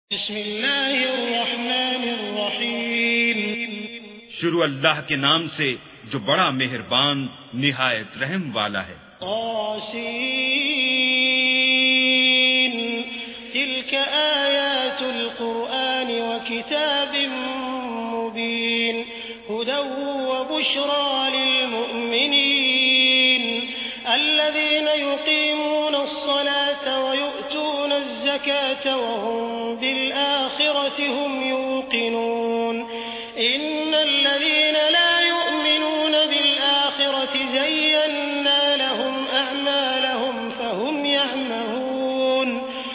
بسم اللہ الرحمن الرحیم۔ شروع اللہ کے نام سے جو بڑا مہربان نہایت رحم والا ہے۔ طاسین تلک آیات القرآن وکتاب مبین ہدی وبشری للمؤمنین الذین یقیمون الصلاة ویؤتون الزکاة وهم بالآخرة هم يوقنون إن الذين لا يؤمنون بالآخرة زينا لهم أعمالهم فهم يعمهون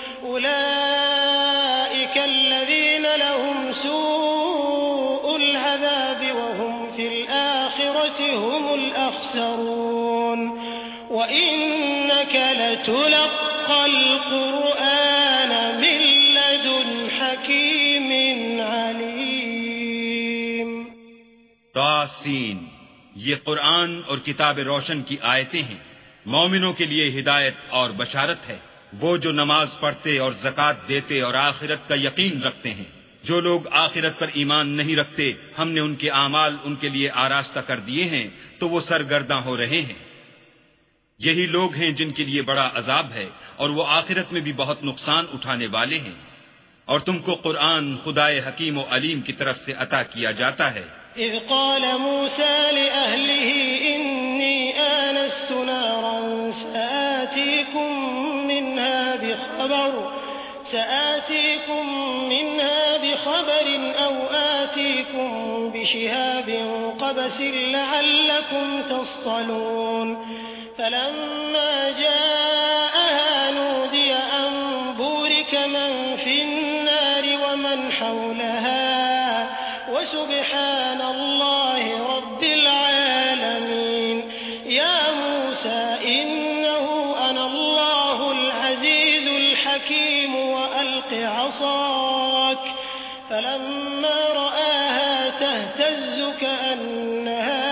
أولئك الذين لهم سوء العذاب وهم في الآخرة هم الأخسرون وإنك لتلقى القرآن من لدن حكيم عليم۔ طاسین، یہ قرآن اور کتاب روشن کی آیتیں ہیں، مومنوں کے لیے ہدایت اور بشارت ہے۔ وہ جو نماز پڑھتے اور زکوٰۃ دیتے اور آخرت کا یقین رکھتے ہیں۔ جو لوگ آخرت پر ایمان نہیں رکھتے، ہم نے ان کے اعمال ان کے لیے آراستہ کر دیے ہیں تو وہ سرگرداں ہو رہے ہیں۔ یہی لوگ ہیں جن کے لیے بڑا عذاب ہے اور وہ آخرت میں بھی بہت نقصان اٹھانے والے ہیں۔ اور تم کو قرآن خدائے حکیم و علیم کی طرف سے عطا کیا جاتا ہے۔ اذ قال موسى لأهله إني آنست نارا سآتيكم منها بخبر أو آتيكم بشهاب قبس لعلكم تصطلون فلما جاءها نودي أن بورك من في النار ومن حولها وسبحان الله رب العالمين يا موسى إنه أنا الله العزيز الحكيم وألق عصاك فلما رآها تهتز كأنها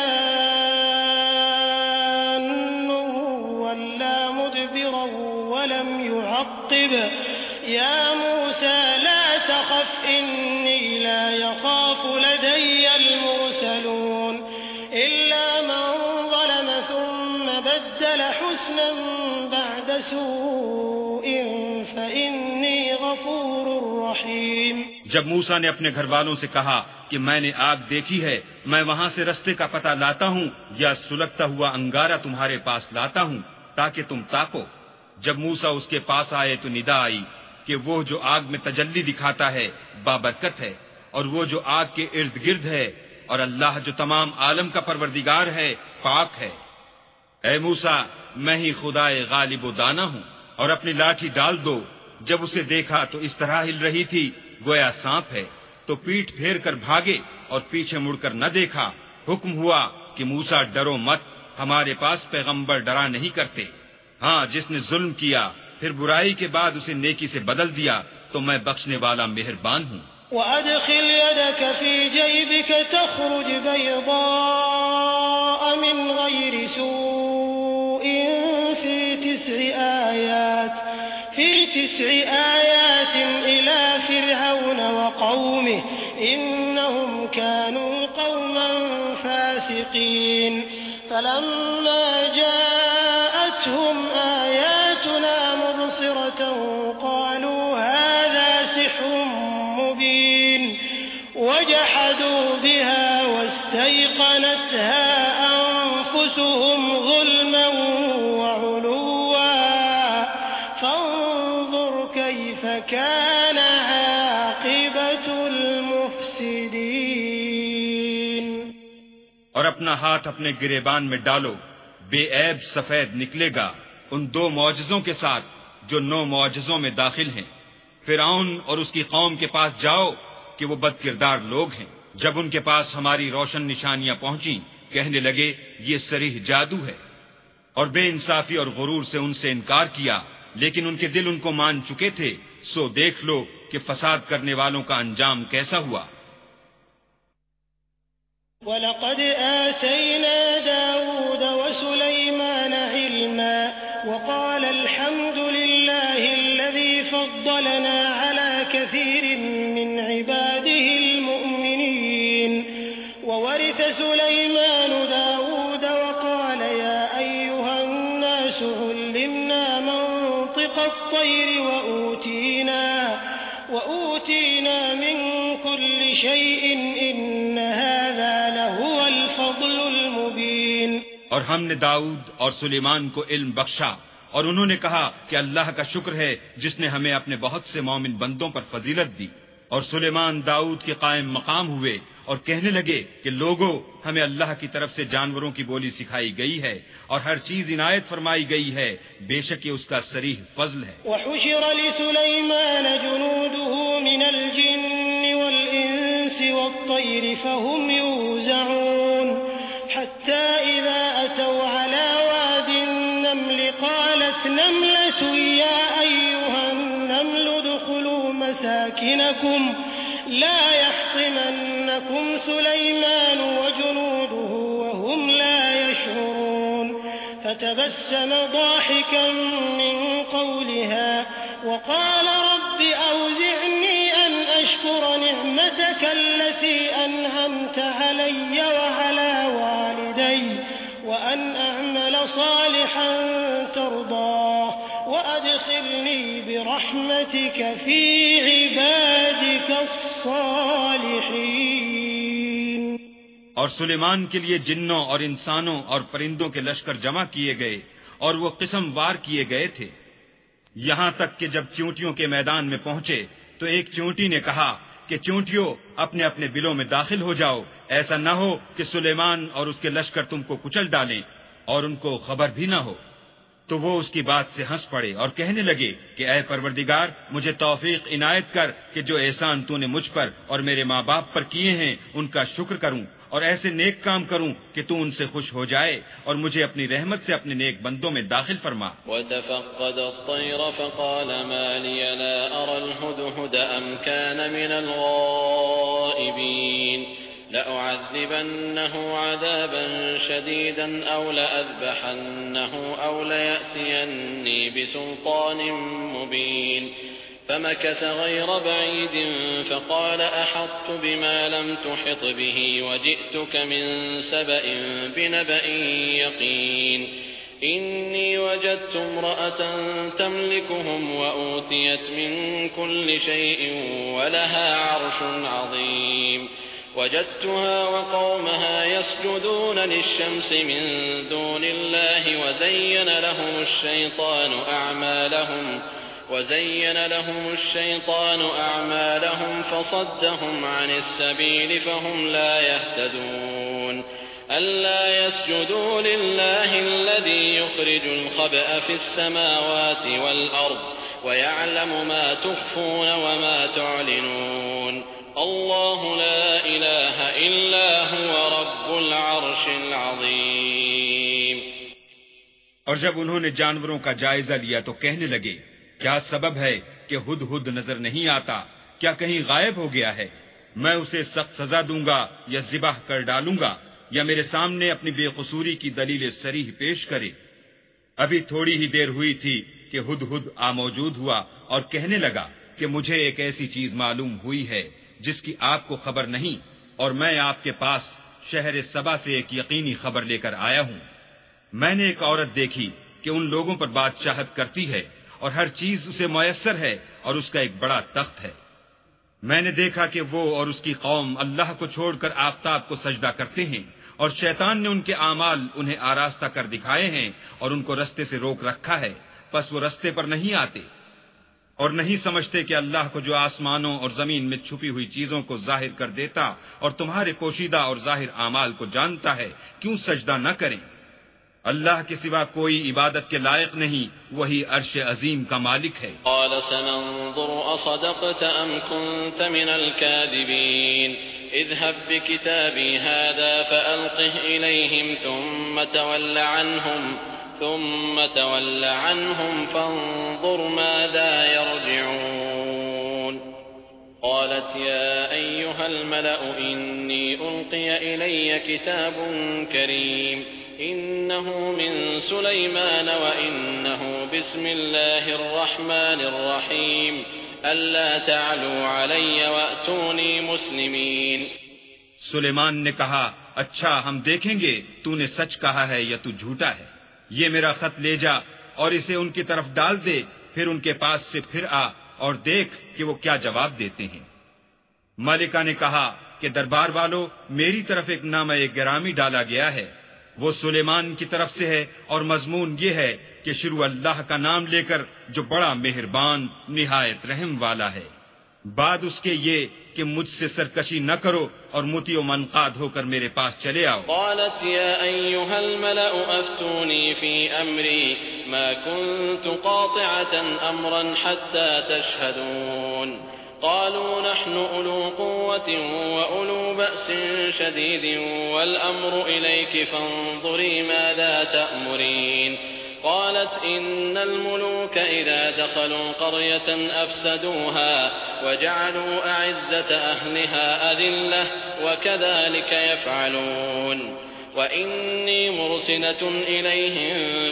جان ولا مدبرا ولم يعقب يا موسى لا تخف إني لا يخاف لدي المرسلون إلا من ظلم ثم بدل حسنا بعد سوء فإني غفور رحيم۔ جب موسیٰ نے اپنے گھر والوں سے کہا کہ میں نے آگ دیکھی ہے، میں وہاں سے رستے کا پتہ لاتا ہوں یا سلگتا ہوا انگارہ تمہارے پاس لاتا ہوں تاکہ تم تاکو۔ جب موسیٰ اس کے پاس آئے تو ندا آئی کہ وہ جو آگ میں تجلی دکھاتا ہے بابرکت ہے، اور وہ جو آگ کے ارد گرد ہے، اور اللہ جو تمام عالم کا پروردگار ہے پاک ہے۔ اے موسیٰ، میں ہی خدائے غالب و دانا ہوں، اور اپنی لاٹھی ڈال دو۔ جب اسے دیکھا تو اس طرح ہل رہی تھی گویا سانپ ہے، تو پیٹھ پھیر کر بھاگے اور پیچھے مڑ کر نہ دیکھا۔ حکم ہوا کہ موسیٰ ڈرو مت، ہمارے پاس پیغمبر ڈرا نہیں کرتے۔ ہاں، جس نے ظلم کیا پھر برائی کے بعد اسے نیکی سے بدل دیا تو میں بخشنے والا مہربان ہوں۔ وَأَدْخِلْ يَدَكَ فِي جَيْبِكَ تَخْرُجْ بَيْضَاءَ مِنْ غَيْرِ سُوءٍ في 9 آيات إلى فرعون وقومه إنهم كانوا قوما فاسقين فلما جاءتهم آياتنا مبصرة قالوا هذا سحر مبين وجحدوا بها واستيقنتها أنفسهم ظلما وعلوا فانظر كيف كان عاقبة المفسدين۔ اور اپنا ہاتھ اپنے گریبان میں ڈالو، بے عیب سفید نکلے گا ان 2 معجزوں کے ساتھ جو 9 معجزوں میں داخل ہیں۔ فرعون اور اس کی قوم کے پاس جاؤ کہ وہ بد کردار لوگ ہیں۔ جب ان کے پاس ہماری روشن نشانیاں پہنچیں کہنے لگے یہ صریح جادو ہے، اور بے انصافی اور غرور سے ان سے انکار کیا، لیکن ان کے دل ان کو مان چکے تھے۔ سو دیکھ لو کہ فساد کرنے والوں کا انجام کیسا ہوا۔ وَلَقَدْ آتَيْنَا دَاوُودَ وَسُلَيْمَانَ عِلْمًا وقال الحمد لله الذي فضلنا على كثير كثير من عباده المؤمنين وورث سليمان داود وقال يا أيها الناس علمنا منطق الطير وأوتينا من كل شيء إن هذا لهو الفضل المبين. اور ہم نے داؤد اور سلیمان کو علم بخشا اور انہوں نے کہا کہ اللہ کا شکر ہے جس نے ہمیں اپنے بہت سے مومن بندوں پر فضیلت دی. اور سلیمان داؤد کے قائم مقام ہوئے اور کہنے لگے کہ لوگوں، ہمیں اللہ کی طرف سے جانوروں کی بولی سکھائی گئی ہے اور ہر چیز عنایت فرمائی گئی ہے، بے شک یہ اس کا صریح فضل ہے. وحشر لسليمان جنوده من الجن والإنس والطير فهم يوزعون حتى إذا أتوا على واد النمل قالت نملة يا أيها النمل ادخلوا مساكنكم لا يحطمنكم سليمان وجنوده وهم لا يشعرون فتبسم ضاحكا من قولها وقال رب أوزعني أن أشكر نعمتك التي أنعمت علي وعلى والدي وأن أعمل صالحا ترضاه وأدخلني برحمتك في عبادك الصالحين. اور سلیمان کے لیے جنوں اور انسانوں اور پرندوں کے لشکر جمع کیے گئے اور وہ قسم وار کیے گئے تھے، یہاں تک کہ جب چونٹیوں کے میدان میں پہنچے تو ایک چونٹی نے کہا کہ چونٹیوں اپنے اپنے بلوں میں داخل ہو جاؤ، ایسا نہ ہو کہ سلیمان اور اس کے لشکر تم کو کچل ڈالیں اور ان کو خبر بھی نہ ہو. تو وہ اس کی بات سے ہنس پڑے اور کہنے لگے کہ اے پروردگار، مجھے توفیق عنایت کر کہ جو احسان تو نے مجھ پر اور میرے ماں باپ پر کیے ہیں ان کا شکر کروں اور ایسے نیک کام کروں کہ تو ان سے خوش ہو جائے اور مجھے اپنی رحمت سے اپنے نیک بندوں میں داخل فرما. وتفقد الطير فقال ما لي لا أرى الهدهد أم كان من الغائبين لأعذبنه عذابا شديدا أو لأذبحنه أو ليأتيني بسلطان مبين. فمكث غير بعيد فقال أحطت بما لم تحط به وجئتك من سبأ بنبأ يقين. إني وجدت امرأة تملكهم وأوتيت من كل شيء ولها عرش عظيم. وجدتها وقومها يسجدون للشمس من دون الله وزين لهم الشيطان أعمالهم فصدهم عن السبيل فهم لا يهتدون. ألا يسجدوا لله الذي يخرج الخبأ في السماوات والأرض ويعلم ما تخفون وما تعلنون. الله لا إله إلا هو رب العرش العظيم. اور جب انہوں نے جانوروں کا جائزہ لیا تو کہنے لگے کیا سبب ہے کہ ہدہد نظر نہیں آتا؟ کیا کہیں غائب ہو گیا ہے؟ میں اسے سخت سزا دوں گا یا ذبح کر ڈالوں گا یا میرے سامنے اپنی بے قصوری کی دلیل صریح پیش کرے. ابھی تھوڑی ہی دیر ہوئی تھی کہ ہدہد موجود ہوا اور کہنے لگا کہ مجھے ایک ایسی چیز معلوم ہوئی ہے جس کی آپ کو خبر نہیں، اور میں آپ کے پاس شہر سبا سے ایک یقینی خبر لے کر آیا ہوں. میں نے ایک عورت دیکھی کہ ان لوگوں پر بادشاہت کرتی ہے اور ہر چیز اسے میسر ہے اور اس کا ایک بڑا تخت ہے. میں نے دیکھا کہ وہ اور اس کی قوم اللہ کو چھوڑ کر آفتاب کو سجدہ کرتے ہیں اور شیطان نے ان کے اعمال انہیں آراستہ کر دکھائے ہیں اور ان کو رستے سے روک رکھا ہے، پس وہ رستے پر نہیں آتے اور نہیں سمجھتے کہ اللہ کو جو آسمانوں اور زمین میں چھپی ہوئی چیزوں کو ظاہر کر دیتا اور تمہارے پوشیدہ اور ظاہر اعمال کو جانتا ہے، کیوں سجدہ نہ کریں؟ اللہ کے سوا کوئی عبادت کے لائق نہیں، وہی عرش عظیم کا مالک ہے. قال سننظر اصدقت ام كنت من الكاذبين اذهب بكتابي هذا فألقه إليهم ثم تول عنهم فانظر ماذا يرجعون. قالت يا أيها الملأ إني ألقي إلي كتاب كريم إنه من سليمان وإنه بسم الله الرحمن الرحيم ألا تعلوا علي وأتوني مسلمين. سلیمان نے کہا اچھا ہم دیکھیں گے تو نے سچ کہا ہے یا تو جھوٹا ہے. یہ میرا خط لے جا اور اسے ان کی طرف ڈال دے، پھر ان کے پاس سے پھر آ اور دیکھ کہ وہ کیا جواب دیتے ہیں. ملکہ نے کہا کہ دربار والو، میری طرف ایک نامہ گرامی ڈالا گیا ہے، وہ سلیمان کی طرف سے ہے، اور مضمون یہ ہے کہ شروع اللہ کا نام لے کر جو بڑا مہربان نہایت رحم والا ہے. بعد اس کے یہ کہ مجھ سے سرکشی نہ کرو اور مطیع و منقاد ہو کر میرے پاس چلے آؤ. قالت يا أيها الملأ أفتوني في أمري ما كنت قاطعة أمرا حتى تشهدون. قالوا نحن أولو قوة وأولو بأس شديد والأمر إليك فانظري ماذا تأمرين. قالت إن الملوك إذا دخلوا قرية أفسدوها وجعلوا أعزة أهلها أذلة وكذلك يفعلون. وإني مرسلة إليهم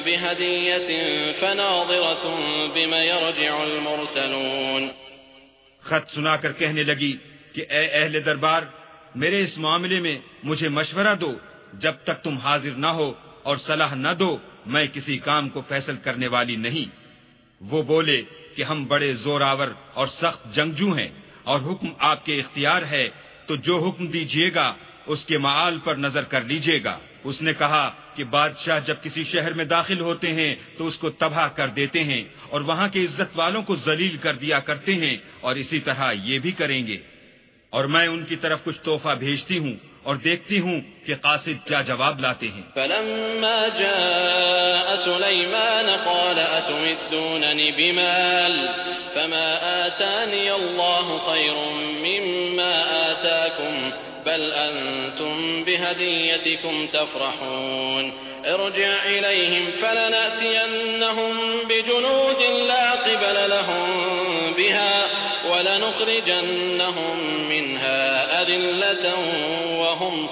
بهدية فناظرة بما يرجع المرسلون. خط سنا کر کہنے لگی کہ اے اہل دربار، میرے اس معاملے میں مجھے مشورہ دو. جب تک تم حاضر نہ ہو اور صلاح نہ دو میں کسی کام کو فیصل کرنے والی نہیں. وہ بولے کہ ہم بڑے زور آور اور سخت جنگجو ہیں اور حکم آپ کے اختیار ہے، تو جو حکم دیجیے گا اس کے معال پر نظر کر لیجیے گا. اس نے کہا کہ بادشاہ جب کسی شہر میں داخل ہوتے ہیں تو اس کو تباہ کر دیتے ہیں اور وہاں کے عزت والوں کو ذلیل کر دیا کرتے ہیں، اور اسی طرح یہ بھی کریں گے. اور میں ان کی طرف کچھ تحفہ بھیجتی ہوں اور دیکھتی ہوں کہ قاصد کیا جواب لاتے ہیں. فلما جاء سليمان قال أتمدونني بمال فما آتاني الله خير مما آتاكم بل أنتم بهديتكم تفرحون. ارجع إليهم فلنأتينهم بجنود لا قبل لهم بها ولنخرجنهم منها أذلة وهم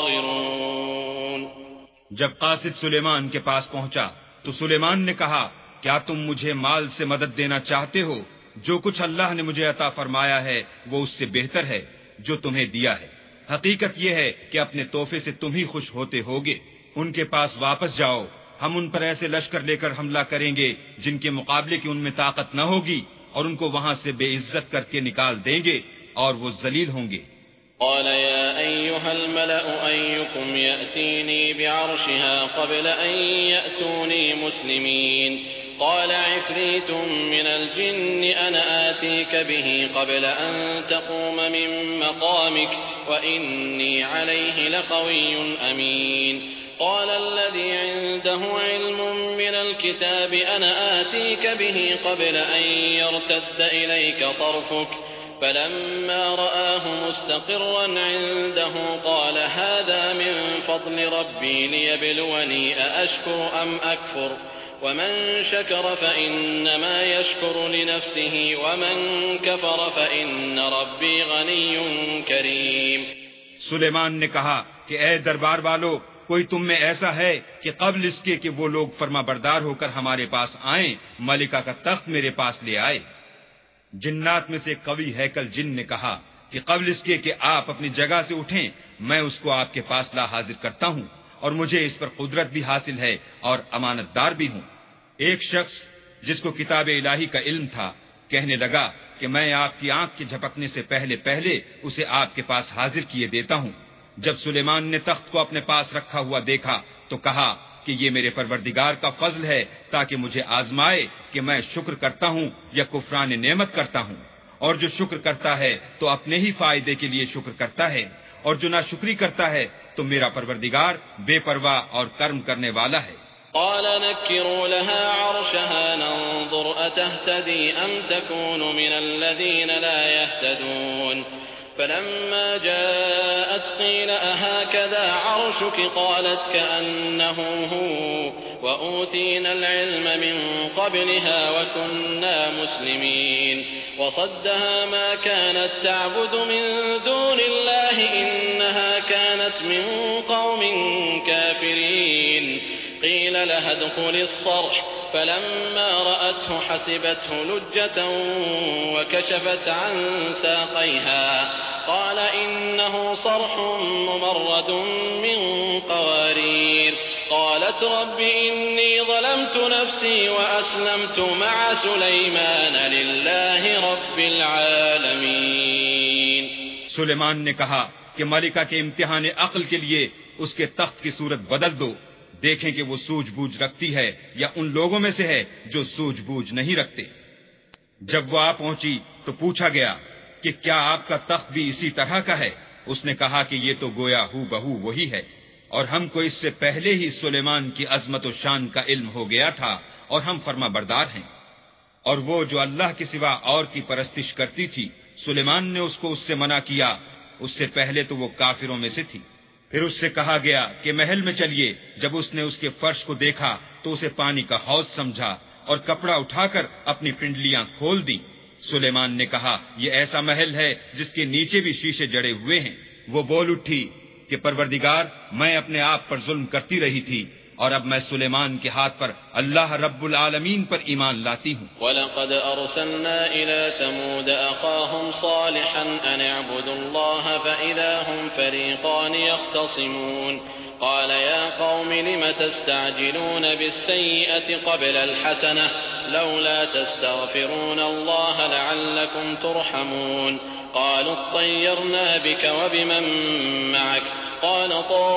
صاغرون. جب قاصد سلیمان کے پاس پہنچا تو سلیمان نے کہا کیا تم مجھے مال سے مدد دینا چاہتے ہو؟ جو کچھ اللہ نے مجھے عطا فرمایا ہے وہ اس سے بہتر ہے جو تمہیں دیا ہے. حقیقت یہ ہے کہ اپنے تحفے سے تم ہی خوش ہوتے ہوگے. ان کے پاس واپس جاؤ، ہم ان پر ایسے لشکر لے کر حملہ کریں گے جن کے مقابلے کی ان میں طاقت نہ ہوگی، اور ان کو وہاں سے بے عزت کر کے نکال دیں گے اور وہ ذلیل ہوں گے. قال يا أيها الملأ أيكم يأتيني بعرشها قبل أن يأتوني مسلمين. قال عفريت من الجن أنا آتيك به قبل أن تقوم من مقامك وإني عليه لقوي أمين. قال الذي عنده علم من الكتاب أنا آتيك به قبل أن يرتد إليك طرفك فلما رآه مستقرا عنده قال هذا من فضل ربي ليبلوني أأشكر أم أكفر ومن شكر فإنما يشكر لنفسه ومن كفر فإن ربي غني كريم. سلیمان نے کہا کہ اے دربار والو، کوئی تم میں ایسا ہے کہ قبل اس کے کہ وہ لوگ فرما بردار ہو کر ہمارے پاس آئیں ملکہ کا تخت میرے پاس لے آئے؟ جنات میں سے قوی ہیکل جن نے کہا کہ قبل اس کے کہ آپ اپنی جگہ سے اٹھیں میں اس کو آپ کے پاس لا حاضر کرتا ہوں، اور مجھے اس پر قدرت بھی حاصل ہے اور امانت دار بھی ہوں. ایک شخص جس کو کتاب الہی کا علم تھا کہنے لگا کہ میں آپ کی آنکھ کے جھپکنے سے پہلے اسے آپ کے پاس حاضر کیے دیتا ہوں. جب سلیمان نے تخت کو اپنے پاس رکھا ہوا دیکھا تو کہا کہ یہ میرے پروردگار کا فضل ہے تاکہ مجھے آزمائے کہ میں شکر کرتا ہوں یا کفران نعمت کرتا ہوں. اور جو شکر کرتا ہے تو اپنے ہی فائدے کے لیے شکر کرتا ہے، اور جو ناشکری کرتا ہے تو میرا پروردگار بے پرواہ اور کرم کرنے والا ہے. قال نكروا لها عرشها ننظر أتهتدي أم تكون من الذين لا يهتدون. فلما جاءت قيل أهكذا عرشك قالت كأنه هو وأوتينا العلم من قبلها وكنا مسلمين. وصدها ما كانت تعبد من دون الله إنها كانت من قوم كافرين. قيل لها ادخل الصرح فلما رأته حسبته لجة وكشفت عن ساقيها قال إنه صرح ممرد من قوارير قالت رب إني ظلمت نفسي وأسلمت مع سليمان لله رب العالمين. سلیمان نے کہا کہ ملکہ کے امتحان عقل کے لیے اس کے تخت کی صورت بدل دو، دیکھیں کہ وہ سوجھ بوجھ رکھتی ہے یا ان لوگوں میں سے ہے جو سوجھ بوجھ نہیں رکھتے. جب وہ آ پہنچی تو پوچھا گیا کہ کیا آپ کا تخت بھی اسی طرح کا ہے؟ اس نے کہا کہ یہ تو گویا ہو بہو وہی ہے، اور ہم کو اس سے پہلے ہی سلیمان کی عظمت و شان کا علم ہو گیا تھا اور ہم فرما بردار ہیں. اور وہ جو اللہ کے سوا اور کی پرستش کرتی تھی، سلیمان نے اس کو اس سے منع کیا، اس سے پہلے تو وہ کافروں میں سے تھی. پھر اس سے کہا گیا کہ محل میں چلیے. جب اس نے اس کے فرش کو دیکھا تو اسے پانی کا حوض سمجھا اور کپڑا اٹھا کر اپنی پنڈلیاں کھول دی. سلیمان نے کہا یہ ایسا محل ہے جس کے نیچے بھی شیشے جڑے ہوئے ہیں. وہ بول اٹھی کہ پروردگار، میں اپنے آپ پر ظلم کرتی رہی تھی اور اب میں سلیمان کے ہاتھ پر اللہ رب العالمین پر ایمان لاتی ہوں. وَلَقَدْ أَرْسَلْنَا إِلَى ثَمُودَ أَخَاهُمْ صَالِحًا أَنِ اعْبُدُوا اللَّهَ فَإِذَا هُمْ فَرِيقَانِ يَخْتَصِمُونَ قَالَ يَا قَوْمِ لِمَ تَسْتَعْجِلُونَ بِالسَّيِّئَةِ قَبْلَ الْحَسَنَةِ لَوْلَا تَسْتَغْفِرُونَ اللَّهَ لَعَلَّكُمْ تُرْحَمُونَ قَالُوا اطَّيَّرْنَا بِكَ وَبِمَن مَّعَكَ قال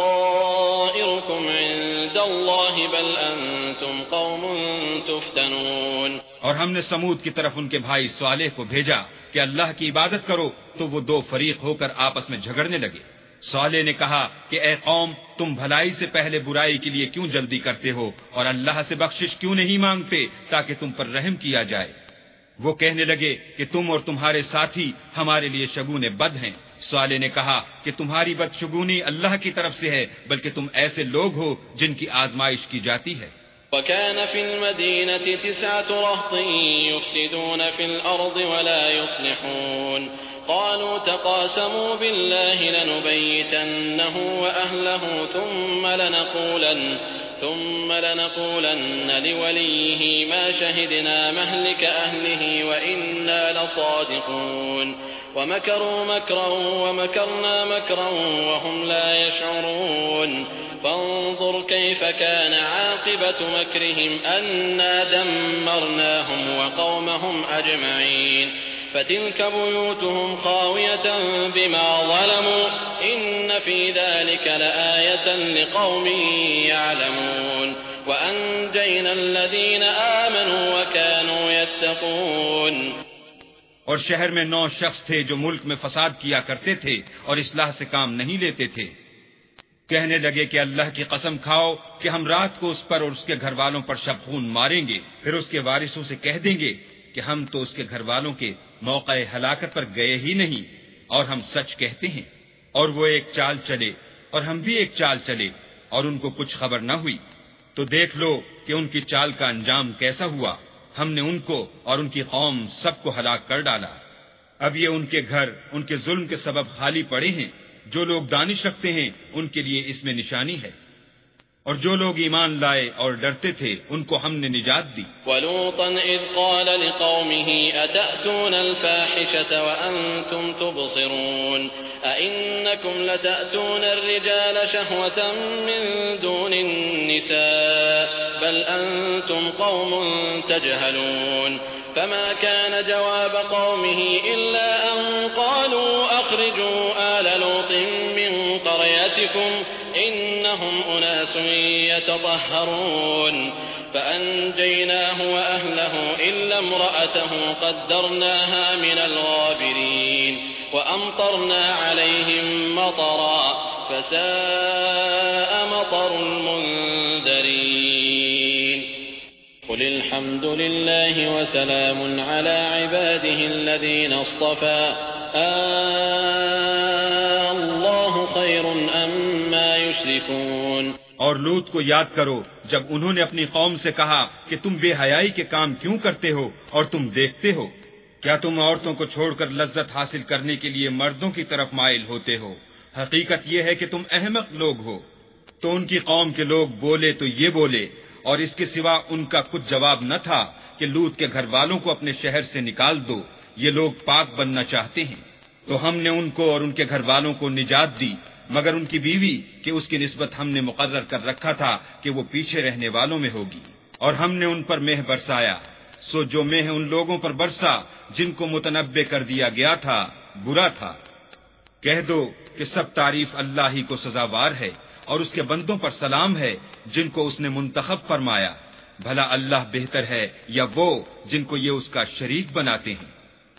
طائركم عند الله بل انتم قوم تفتنون. اور ہم نے سمود کی طرف ان کے بھائی صالح کو بھیجا کہ اللہ کی عبادت کرو، تو وہ دو فریق ہو کر آپس میں جھگڑنے لگے. صالح نے کہا کہ اے قوم، تم بھلائی سے پہلے برائی کے لیے کیوں جلدی کرتے ہو اور اللہ سے بخشش کیوں نہیں مانگتے تاکہ تم پر رحم کیا جائے؟ وہ کہنے لگے کہ تم اور تمہارے ساتھی ہمارے لیے شگون بد ہیں. صالح نے کہا کہ تمہاری بدشگونی اللہ کی طرف سے ہے، بلکہ تم ایسے لوگ ہو جن کی آزمائش کی جاتی ہے. وَكَانَ فِي الْمَدِينَةِ 9 رَهْطٍ يُفْسِدُونَ فِي الْأَرْضِ وَلَا يُصْلِحُونَ قَالُوا تَقَاسَمُوا بِاللَّهِ لَنُبَيِّتَنَّهُ وَأَهْلَهُ ثُمَّ لَنَقُولَنَّ لِوَلِيِّهِ مَا شَهِدْنَا مَهْلِكَ أَهْلِهِ وَإِنَّا لَصَادِقُونَ وَمَكَرُوا مَكْرًا وَمَكَرْنَا مَكْرًا وَهُمْ لَا يَشْعُرُونَ فانظر كيف كان عاقبة مكرهم أنا دمرناهم وقومهم أجمعين فتلك بيوتهم خاوية بما ظلموا إن في ذلك لآية لقوم يعلمون وأنجينا الذين آمنوا وكانوا يتقون. اور شہر میں 9 شخص تھے جو ملک میں فساد کیا کرتے تھے اور اصلاح سے کام نہیں لیتے تھے. کہنے لگے کہ اللہ کی قسم کھاؤ کہ ہم رات کو اس پر اور اس کے گھر والوں پر شب خون ماریں گے، پھر اس کے وارثوں سے کہہ دیں گے کہ ہم تو اس کے گھر والوں کے موقع ہلاکت پر گئے ہی نہیں اور ہم سچ کہتے ہیں. اور وہ ایک چال چلے اور ہم بھی ایک چال چلے اور ان کو کچھ خبر نہ ہوئی. تو دیکھ لو کہ ان کی چال کا انجام کیسا ہوا. ہم نے ان کو اور ان کی قوم سب کو ہلاک کر ڈالا. اب یہ ان کے گھر ان کے ظلم کے سبب خالی پڑے ہیں. جو لوگ دانش رکھتے ہیں ان کے لیے اس میں نشانی ہے، اور جو لوگ ایمان لائے اور ڈرتے تھے ان کو ہم نے نجات دی. وَلُوطًا إِذْ قَالَ لِقَوْمِهِ أَتَأْتُونَ الْفَاحِشَةَ وَأَنْتُمْ تُبْصِرُونَ أَإِنَّكُمْ لَتَأْتُونَ الرِّجَالَ شَهْوَةً مِّن دُونِ النِّسَاءِ بَلْ أَنْتُمْ قَوْمٌ تَجْهَلُونَ فما كان جواب قومه إلا أن قالوا أخرجوا آل لوط من قريتكم إنهم أناس يتطهرون فأنجيناه وأهله إلا امرأته قدرناها من الغابرين وأمطرنا عليهم مطرا فساء مطر المنذرين. قل الحمد لله وسلام على عباده الذين اصطفى الله خير أما يشركون. اور لوط کو یاد کرو جب انہوں نے اپنی قوم سے کہا کہ تم بے حیائی کے کام کیوں کرتے ہو اور تم دیکھتے ہو، کیا تم عورتوں کو چھوڑ کر لذت حاصل کرنے کے لیے مردوں کی طرف مائل ہوتے ہو؟ حقیقت یہ ہے کہ تم احمق لوگ ہو. تو ان کی قوم کے لوگ بولے تو یہ بولے اور اس کے سوا ان کا کچھ جواب نہ تھا کہ لوط کے گھر والوں کو اپنے شہر سے نکال دو، یہ لوگ پاک بننا چاہتے ہیں۔ تو ہم نے ان کو اور ان کے گھر والوں کو نجات دی، مگر ان کی بیوی کہ اس کی نسبت ہم نے مقرر کر رکھا تھا کہ وہ پیچھے رہنے والوں میں ہوگی، اور ہم نے ان پر مہ برسایا، سو جو مہ ان لوگوں پر برسا جن کو متنبع کر دیا گیا تھا برا تھا۔ کہہ دو کہ سب تعریف اللہ ہی کو سزاوار ہے، اور اس کے بندوں پر سلام ہے جن کو اس نے منتخب فرمایا، بھلا اللہ بہتر ہے یا وہ جن کو یہ اس کا شریک بناتے ہیں۔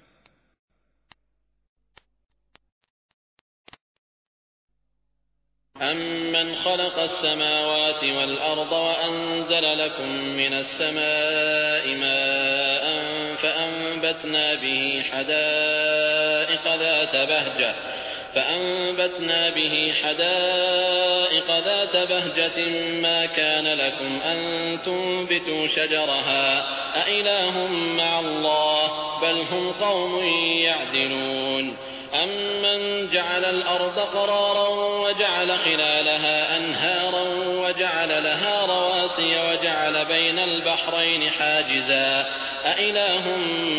أَمَّنْ خَلَقَ السَّمَاوَاتِ وَالْأَرْضَ وَأَنزَلَ لَكُم مِّنَ السَّمَاءِ مَاءً فَأَنبَتْنَا به حدائق ذات بهجة ما كان لكم أن تنبتوا شجرها أإله مع الله بل هم قوم يعدلون أمن جعل الأرض قرارا وجعل خلالها أنهارا وجعل لها رواسي وجعل بين البحرين حاجزا أإله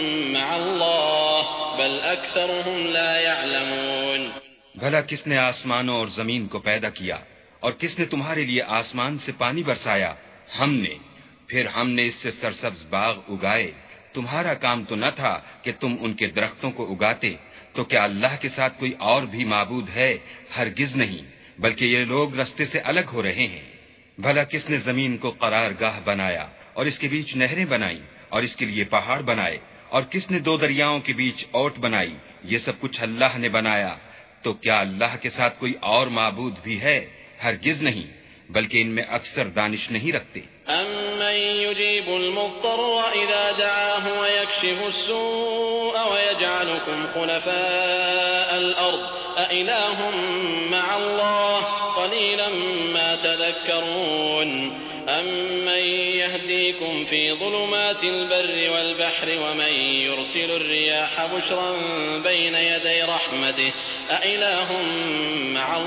مع الله بل أكثرهم لا يعلمون۔ بھلا کس نے آسمانوں اور زمین کو پیدا کیا، اور کس نے تمہارے لیے آسمان سے پانی برسایا؟ ہم نے، پھر ہم نے اس سے سرسبز باغ اگائے۔ تمہارا کام تو نہ تھا کہ تم ان کے درختوں کو اگاتے، تو کیا اللہ کے ساتھ کوئی اور بھی معبود ہے؟ ہرگز نہیں، بلکہ یہ لوگ رستے سے الگ ہو رہے ہیں۔ بھلا کس نے زمین کو قرار گاہ بنایا اور اس کے بیچ نہریں بنائیں اور اس کے لیے پہاڑ بنائے، اور کس نے دو دریاؤں کے بیچ اوٹ بنائی؟ یہ سب کچھ اللہ نے بنایا۔ تو کیا اللہ کے ساتھ کوئی اور معبود بھی ہے؟ ہرگز نہیں، بلکہ ان میں اکثر دانش نہیں رکھتے۔ أَمَّن يُجِيبُ الْمُضْطَرَّ إِذَا دَعَاهُ وَيَكْشِفُ السُّوءَ وَيَجْعَلُكُمْ خُلَفَاءَ الْأَرْضِ أَإِلَٰهٌ مَّعَ اللَّهِ قَلِيلًا مَّا تَذَكَّرُونَ أَمَّن يَهْدِيكُمْ فِي ظُلُمَاتِ الْبَرِّ وَالْبَحْرِ وَمَن يُرْسِلُ الرِّيَاحَ بُشْرًا بَيْنَ يَدَيْ رَحْمَتِهِ أَإِلَٰهٌ مَّعَ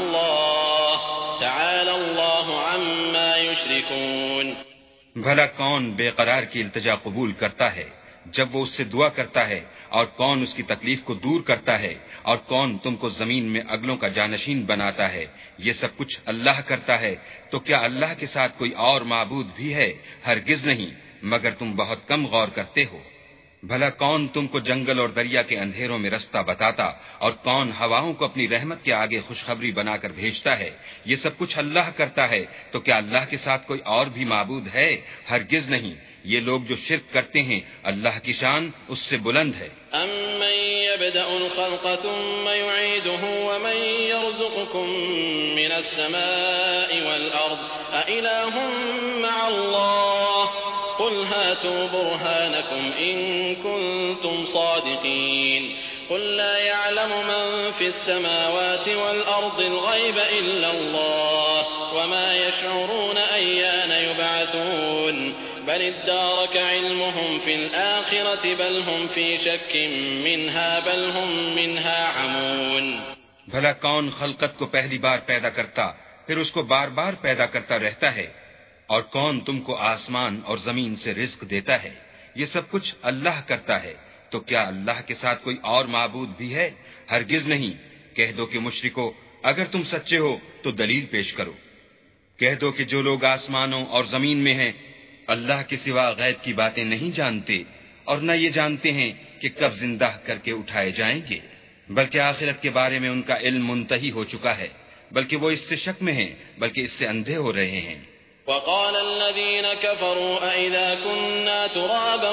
اللَّهِ تَعَالَى اللَّهُ عَمَّا يُشْرِكُونَ۔ بھلا کون بے قرار کی التجا قبول کرتا ہے جب وہ اس سے دعا کرتا ہے، اور کون اس کی تکلیف کو دور کرتا ہے، اور کون تم کو زمین میں اگلوں کا جانشین بناتا ہے؟ یہ سب کچھ اللہ کرتا ہے۔ تو کیا اللہ کے ساتھ کوئی اور معبود بھی ہے؟ ہرگز نہیں، مگر تم بہت کم غور کرتے ہو۔ بھلا کون تم کو جنگل اور دریا کے اندھیروں میں رستہ بتاتا، اور کون ہواؤں کو اپنی رحمت کے آگے خوشخبری بنا کر بھیجتا ہے؟ یہ سب کچھ اللہ کرتا ہے۔ تو کیا اللہ کے ساتھ کوئی اور بھی معبود ہے؟ ہرگز نہیں، یہ لوگ جو شرک کرتے ہیں اللہ کی شان اس سے بلند ہے۔ أَمَّن يَبْدَأُ الْخَلْقَ ثُمَّ يُعِيدُهُ وَمَن يَرْزُقُكُم مِّنَ السَّمَاءِ وَالْأَرْضِ أَإِلَٰهٌ مَّعَ اللَّهِ قُلْ هَاتُوا بُرْهَانَكُمْ إِن كُنتُمْ صَادِقِينَ قُل لَّا يَعْلَمُ مَن فِي السَّمَاوَاتِ وَالْأَرْضِ الْغَيْبَ إِلَّا اللَّهُ وَمَا يَشْعُرُونَ أَيَّانَ يُبْعَثُونَ بل ادارك علمهم في الآخرة بل هم في شك منها بل هم منها عمون۔ بھلا کون خلقت کو پہلی بار پیدا کرتا پھر اس کو بار بار پیدا کرتا رہتا ہے؟ اور کون تم کو آسمان اور زمین سے رزق دیتا ہے؟ یہ سب کچھ اللہ کرتا ہے۔ تو کیا اللہ کے ساتھ کوئی اور معبود بھی ہے؟ ہرگز نہیں۔ کہہ دو کہ مشرکو، اگر تم سچے ہو تو دلیل پیش کرو۔ کہہ دو کہ جو لوگ آسمانوں اور زمین میں ہیں اللہ کے سوا غیب کی باتیں نہیں جانتے، اور نہ یہ جانتے ہیں کہ کب زندہ کر کے اٹھائے جائیں گے، بلکہ آخرت کے بارے میں ان کا علم منتہی ہو چکا ہے، بلکہ وہ اس سے شک میں ہیں، بلکہ اس سے اندھے ہو رہے ہیں۔ وقال الذين كفروا أئذا كنا ترابا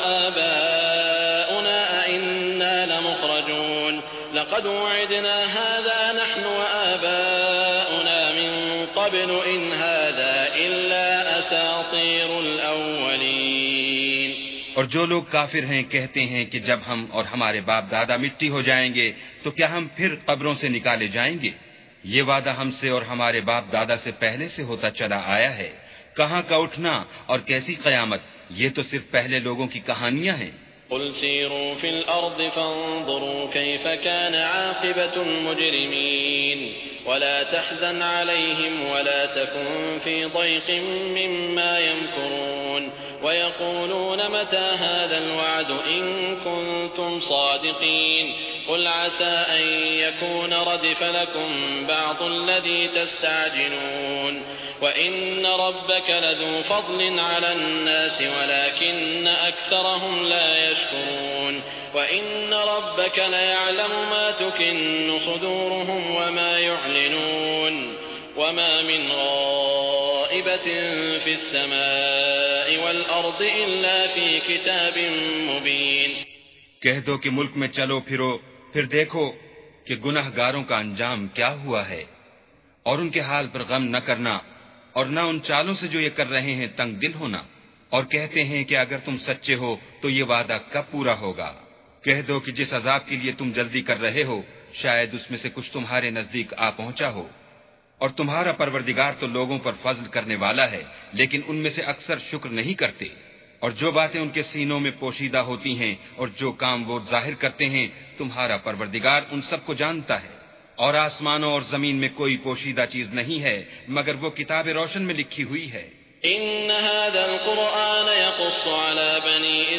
وآباؤنا أئنا لمخرجون لقد وعدنا هذا نحن وآباؤنا من قبل إن هذا إلا أساطير الأولين۔ اور جو لوگ کافر ہیں کہتے ہیں کہ جب ہم اور ہمارے باپ دادا مٹی ہو جائیں گے تو کیا ہم پھر قبروں سے نکالے جائیں گے؟ یہ وعدہ ہم سے اور ہمارے باپ دادا سے پہلے سے ہوتا چلا آیا ہے۔ کہاں کا اٹھنا اور کیسی قیامت، یہ تو صرف پہلے لوگوں کی کہانیاں ہیں۔ قل سيروا في الأرض فانظروا كيف كان عاقبة المجرمين ولا تحزن عليهم ولا تكن في ضيق مما يمكرون ويقولون متى هذا الوعد إن كنتم صادقين قل عسى أن يكون ردف لكم بعض الذي تستعجلون وإن ربك لذو فضل على الناس ولكن أكثرهم لا يشكرون وإن ربك ليعلم ما تكن صدورهم وما يعلنون وما من غائبة في السماء والأرض إلا في كتاب مبين. کہہ دو کہ ملک میں چلو پھرو پھر دیکھو کہ گناہ گاروں کا انجام کیا ہوا ہے، اور ان کے حال پر غم نہ کرنا اور نہ ان چالوں سے جو یہ کر رہے ہیں تنگ دل ہونا، اور کہتے ہیں کہ اگر تم سچے ہو تو یہ وعدہ کب پورا ہوگا. کہہ دو کہ جس عذاب کے لیے تم جلدی کر رہے ہو شاید اس میں سے کچھ تمہارے نزدیک آ پہنچا ہو، اور تمہارا پروردگار تو لوگوں پر فضل کرنے والا ہے لیکن ان میں سے اکثر شکر نہیں کرتے. اور جو باتیں ان کے سینوں میں پوشیدہ ہوتی ہیں اور جو کام وہ ظاہر کرتے ہیں تمہارا پروردگار ان سب کو جانتا ہے. اور آسمانوں اور زمین میں کوئی پوشیدہ چیز نہیں ہے مگر وہ کتاب روشن میں لکھی ہوئی ہے. إن هذا القرآن يقص على بني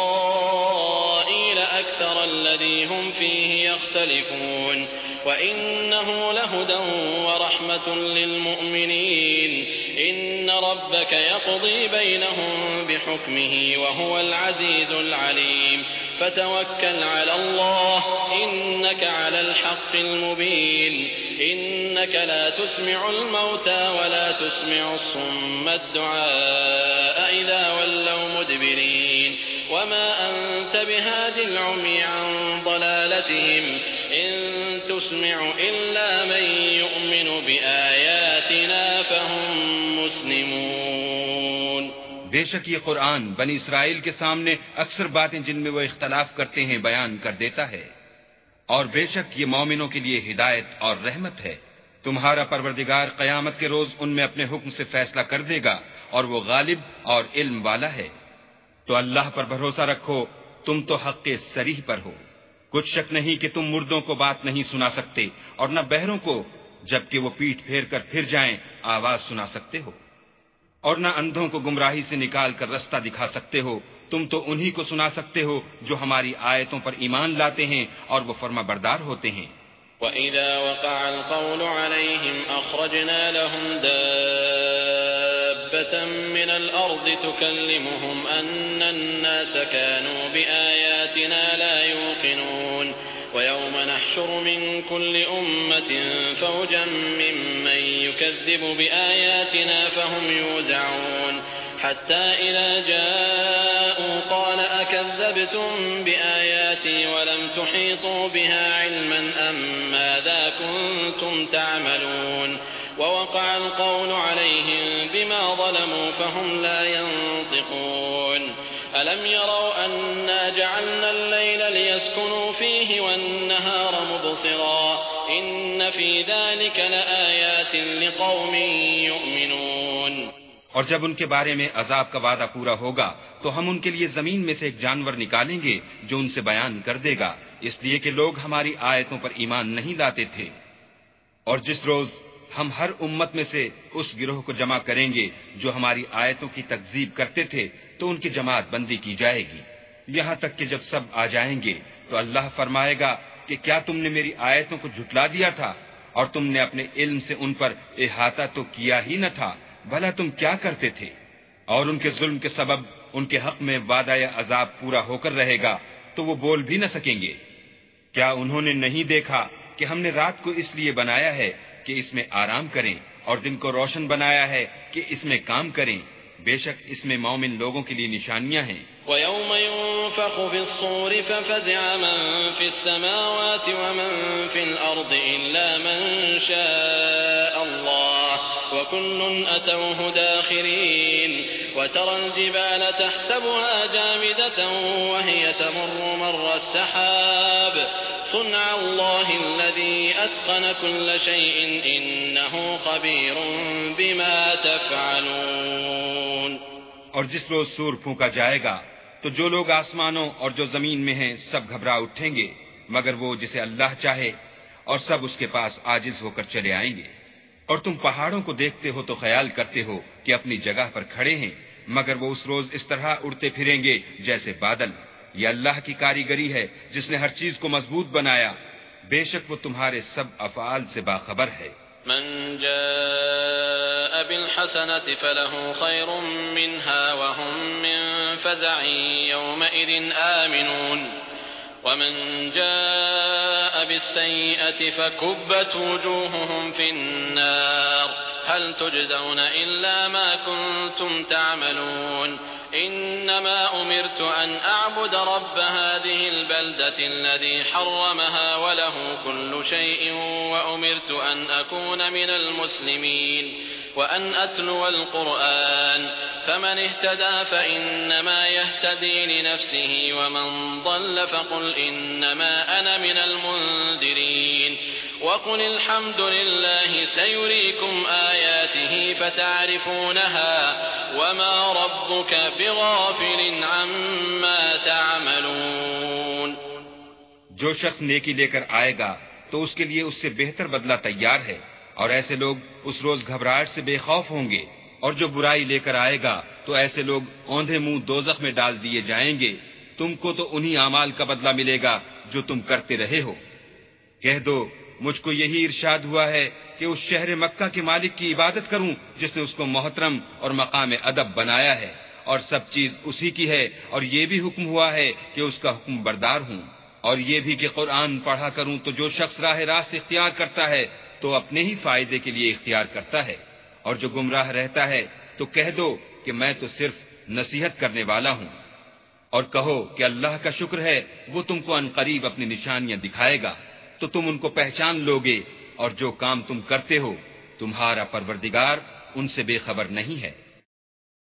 إسرائيل أكثر الذي هم فيه يختلفون وإنه لهدى ورحمة للمؤمنين إن ربك يقضي بينهم بحكمه وهو العزيز العليم فتوكل على الله إنك على الحق المبين إنك لا تسمع الموتى ولا تسمع الصم الدعاء إذا ولوا مدبرين وما أنت بهاد العمي عن ضلالتهم إن تسمع إلا من يؤمن بآياتنا فهم مسلمون. بے شک یہ قرآن بنی اسرائیل کے سامنے اکثر باتیں جن میں وہ اختلاف کرتے ہیں بیان کر دیتا ہے، اور بے شک یہ مومنوں کے لیے ہدایت اور رحمت ہے. تمہارا پروردگار قیامت کے روز ان میں اپنے حکم سے فیصلہ کر دے گا اور وہ غالب اور علم والا ہے. تو اللہ پر بھروسہ رکھو، تم تو حق صریح پر ہو. کچھ شک نہیں کہ تم مردوں کو بات نہیں سنا سکتے اور نہ بہروں کو جبکہ وہ پیٹھ پھیر کر پھر جائیں آواز سنا سکتے ہو، اور نہ اندھوں کو گمراہی سے نکال کر رستہ دکھا سکتے ہو. تم تو انہی کو سنا سکتے ہو جو ہماری آیتوں پر ایمان لاتے ہیں اور وہ فرما بردار ہوتے ہیں. وَإِذَا وَقَعَ الْقَوْلُ عَلَيْهِمْ أَخْرَجْنَا لَهُمْ دَابَّةً مِّنَ الْأَرْضِ تُكَلِّمُهُمْ أَنَّ النَّاسَ كَانُوا بِآيَاتِنَا لَا يُوقِنُونَ وَيَوْمَ نَحْشُرُ مِنْ كُلِّ أُمَّةٍ فَوْجًا مِّمَّن يُكَذِّبُ بِآيَاتِنَا فَهُمْ يُوزَعُونَ حتى إذا جاءوا قال أكذبتم بآياتي ولم تحيطوا بها علما أم ماذا كنتم تعملون ووقع القول عليهم بما ظلموا فهم لا ينطقون ألم يروا أنا جعلنا الليل ليسكنوا فيه والنهار مبصرا إن في ذلك لآيات لقوم يؤمنون. اور جب ان کے بارے میں عذاب کا وعدہ پورا ہوگا تو ہم ان کے لیے زمین میں سے ایک جانور نکالیں گے جو ان سے بیان کر دے گا، اس لیے کہ لوگ ہماری آیتوں پر ایمان نہیں لاتے تھے. اور جس روز ہم ہر امت میں سے اس گروہ کو جمع کریں گے جو ہماری آیتوں کی تکذیب کرتے تھے تو ان کی جماعت بندی کی جائے گی، یہاں تک کہ جب سب آ جائیں گے تو اللہ فرمائے گا کہ کیا تم نے میری آیتوں کو جھٹلا دیا تھا اور تم نے اپنے علم سے ان پر احاطہ تو کیا ہی نہ تھا، بھلا تم کیا کرتے تھے. اور ان کے ظلم کے سبب ان کے حق میں وعدہ یا عذاب پورا ہو کر رہے گا تو وہ بول بھی نہ سکیں گے. کیا انہوں نے نہیں دیکھا کہ ہم نے رات کو اس لیے بنایا ہے کہ اس میں آرام کریں اور دن کو روشن بنایا ہے کہ اس میں کام کریں؟ بے شک اس میں مومن لوگوں کے لیے نشانیاں ہیں. وَيَوْمَ يُنفَخُ فِي الصُّورِ فَفَزِعَ مَن فِي السَّمَاوَاتِ وَمَن فِي الْأَرْضِ إِلَّا مَن شَاءَ اللَّهُ وَكُلٌّ أَتَوْهُ دَاخِرِينَ وَتَرَى الْجِبَالَ تَحْسَبُهَا جَامِدَةً وَهِيَ تَمُرُّ مَرَّ السَّحَابِ صُنْعَ اللَّهِ الَّذِي أَتْقَنَ كُلَّ شَيْءٍ إِنَّهُ خَبِيرٌ بِمَا تَفْعَلُونَ. اور جس روز سور پھونکا جائے گا تو جو لوگ آسمانوں اور جو زمین میں ہیں سب گھبرا اٹھیں گے مگر وہ جسے اللہ چاہے، اور سب اس کے پاس عاجز ہو کر چلے آئیں گے۔ اور تم پہاڑوں کو دیکھتے ہو تو خیال کرتے ہو کہ اپنی جگہ پر کھڑے ہیں، مگر وہ اس روز اس طرح اڑتے پھریں گے جیسے بادل۔ یہ اللہ کی کاریگری ہے جس نے ہر چیز کو مضبوط بنایا، بے شک وہ تمہارے سب افعال سے باخبر ہے۔ من جاء بالحسنة فله خير منها وهم من فزع يومئذ آمنون ومن جاء بالسيئة فكبت وجوههم في النار هل تجزون إلا ما كنتم تعملون إنما أمرت أن أعبد رب هذه البلدة الذي حرمها وله كل شيء وأمرت أن أكون من المسلمين وأن أتلو القرآن فمن اهتدى فإنما يهتدي لنفسه ومن ضل فقل إنما أنا من المنذرين وقل الحمد لله سيريكم آياته فتعرفونها وما ربك بغافل عما تعملون۔ جو شخص نیکی لے کر آئے گا تو اس کے لیے اس سے بہتر بدلہ تیار ہے، اور ایسے لوگ اس روز گھبراہٹ سے بے خوف ہوں گے، اور جو برائی لے کر آئے گا تو ایسے لوگ اوندھے منہ دوزخ میں ڈال دیے جائیں گے۔ تم کو تو انہی اعمال کا بدلہ ملے گا جو تم کرتے رہے ہو۔ کہہ دو مجھ کو یہی ارشاد ہوا ہے کہ اس شہر مکہ کے مالک کی عبادت کروں جس نے اس کو محترم اور مقام ادب بنایا ہے، اور سب چیز اسی کی ہے، اور یہ بھی حکم ہوا ہے کہ اس کا حکم بردار ہوں، اور یہ بھی کہ قرآن پڑھا کروں تو جو شخص راہ راست اختیار کرتا ہے تو اپنے ہی فائدے کے لیے اختیار کرتا ہے، اور جو گمراہ رہتا ہے تو کہہ دو کہ میں تو صرف نصیحت کرنے والا ہوں۔ اور کہو کہ اللہ کا شکر ہے وہ تم کو عنقریب اپنی نشانیاں دکھائے گا تو تم ان کو پہچان لوگے، اور جو کام تم کرتے ہو تمہارا پروردگار ان سے بے خبر نہیں ہے۔